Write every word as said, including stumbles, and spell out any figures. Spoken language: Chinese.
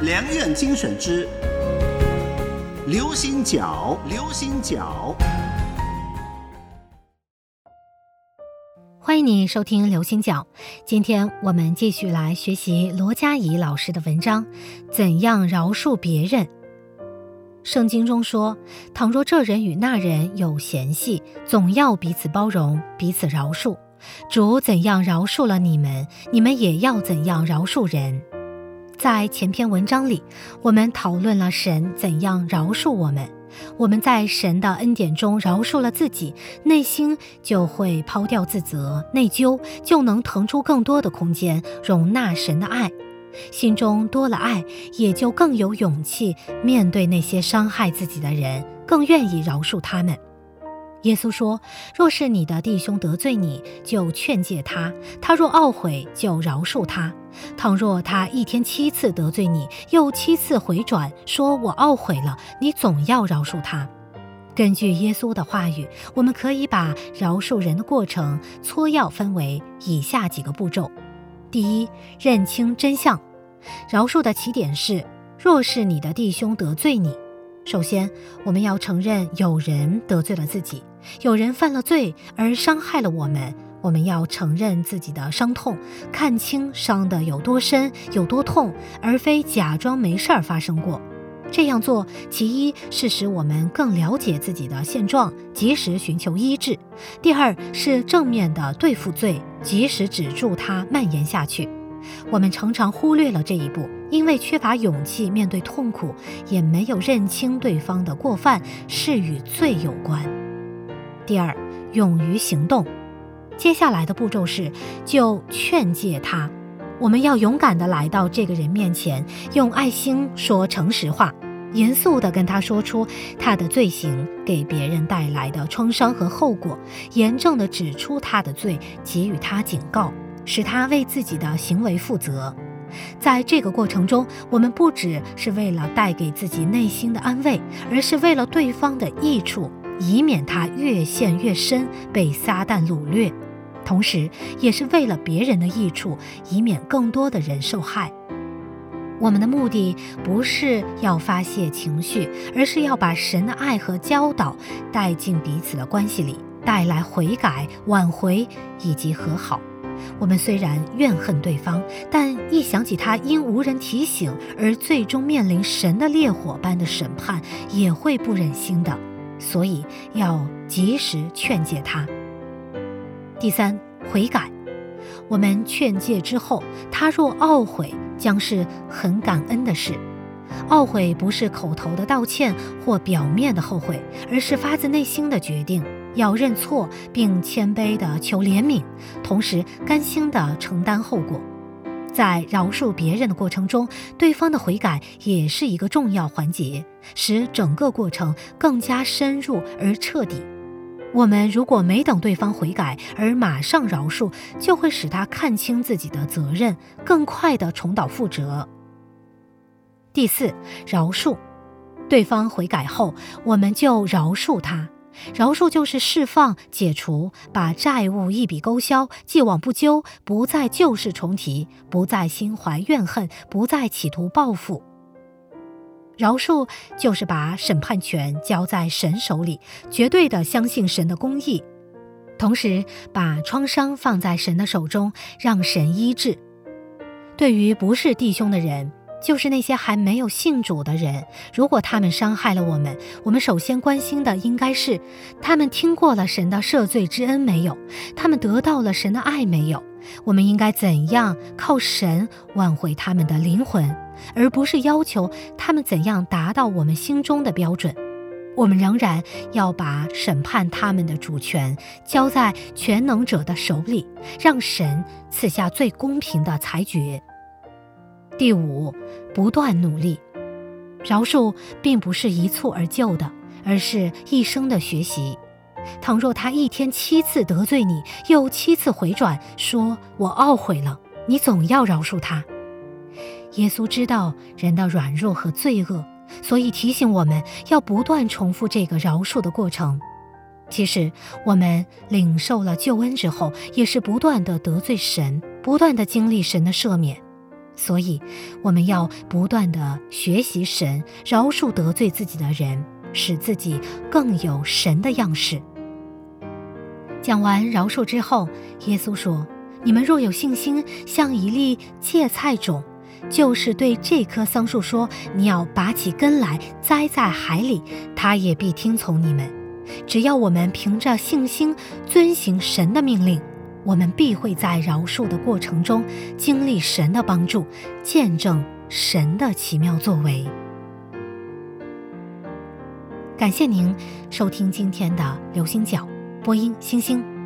良苑精选之流行角，流行角。 欢迎你收听流行角，今天我们继续来学习罗佳怡老师的文章，怎样饶恕别人。圣经中说，倘若这人与那人有嫌隙，总要彼此包容，彼此饶恕。主怎样饶恕了你们，你们也要怎样饶恕人。在前篇文章里，我们讨论了神怎样饶恕我们。我们在神的恩典中饶恕了自己，内心就会抛掉自责、内疚，就能腾出更多的空间，容纳神的爱。心中多了爱，也就更有勇气面对那些伤害自己的人，更愿意饶恕他们。耶稣说，若是你的弟兄得罪你，就劝诫他，他若懊悔，就饶恕他。倘若他一天七次得罪你，又七次回转，说我懊悔了，你总要饶恕他。根据耶稣的话语，我们可以把饶恕人的过程撮要分为以下几个步骤。第一，认清真相。饶恕的起点是，若是你的弟兄得罪你。首先，我们要承认有人得罪了自己，有人犯了罪而伤害了我们，我们要承认自己的伤痛，看清伤的有多深有多痛，而非假装没事儿发生过。这样做，其一是使我们更了解自己的现状，及时寻求医治；第二是正面的对付罪，及时止住它蔓延下去。我们常常忽略了这一步，因为缺乏勇气面对痛苦，也没有认清对方的过犯是与罪有关。第二，勇于行动。接下来的步骤是，就劝诫他。我们要勇敢地来到这个人面前，用爱心说诚实话，严肃地跟他说出他的罪行给别人带来的创伤和后果，严正地指出他的罪，给予他警告，使他为自己的行为负责。在这个过程中，我们不只是为了带给自己内心的安慰，而是为了对方的益处，以免他越陷越深，被撒旦掳掠，同时也是为了别人的益处，以免更多的人受害。我们的目的不是要发泄情绪，而是要把神的爱和教导带进彼此的关系里，带来悔改、挽回以及和好。我们虽然怨恨对方，但一想起他因无人提醒而最终面临神的烈火般的审判，也会不忍心的，所以要及时劝诫他。第三，悔改。我们劝诫之后，他若懊悔，将是很感恩的事。懊悔不是口头的道歉或表面的后悔，而是发自内心的决定，要认错并谦卑地求怜悯，同时甘心地承担后果。在饶恕别人的过程中，对方的悔改也是一个重要环节，使整个过程更加深入而彻底。我们如果没等对方悔改而马上饶恕，就会使他看清自己的责任，更快地重蹈覆辙。第四，饶恕。对方悔改后，我们就饶恕他。饶恕就是释放、解除，把债务一笔勾销，既往不咎，不再旧事重提，不再心怀怨恨，不再企图报复。饶恕就是把审判权交在神手里，绝对的相信神的公义，同时把创伤放在神的手中，让神医治。对于不是弟兄的人，就是那些还没有信主的人，如果他们伤害了我们，我们首先关心的应该是他们听过了神的赦罪之恩没有，他们得到了神的爱没有，我们应该怎样靠神挽回他们的灵魂，而不是要求他们怎样达到我们心中的标准。我们仍然要把审判他们的主权交在全能者的手里，让神赐下最公平的裁决。第五，不断努力。饶恕并不是一蹴而就的，而是一生的学习。倘若他一天七次得罪你，又七次回转，说我懊悔了，你总要饶恕他。耶稣知道人的软弱和罪恶，所以提醒我们要不断重复这个饶恕的过程。其实我们领受了救恩之后，也是不断地得罪神，不断地经历神的赦免。 所以我们要不断地学习神，饶恕得罪自己的人，使自己更有神的样式。讲完饶恕之后，耶稣说，你们若有信心，像一粒芥菜种，就是对这棵桑树说，你要拔起根来栽在海里，它也必听从你们。只要我们凭着信心遵行神的命令，我们必会在饶恕的过程中经历神的帮助，见证神的奇妙作为。感谢您收听今天的流星角，播音星星。